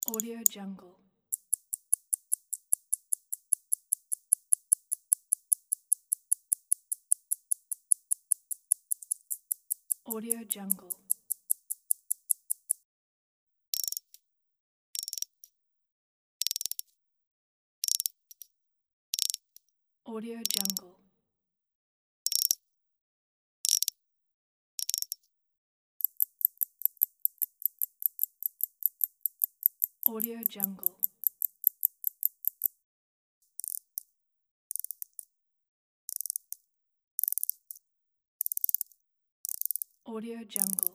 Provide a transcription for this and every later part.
Audio Jungle. Audio Jungle. Audio Jungle. Audio Jungle. Audio Jungle.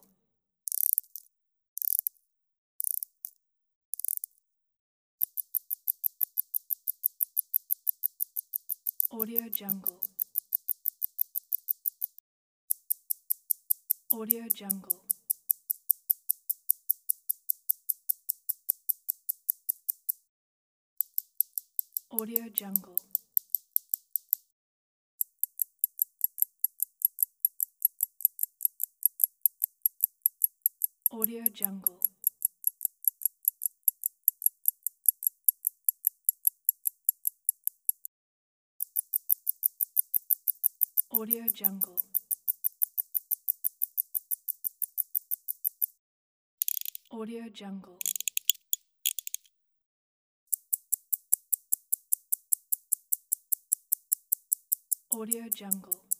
Audio Jungle. Audio Jungle. Audio Jungle. Audio Jungle. Audio Jungle. Audio Jungle. Audio Jungle.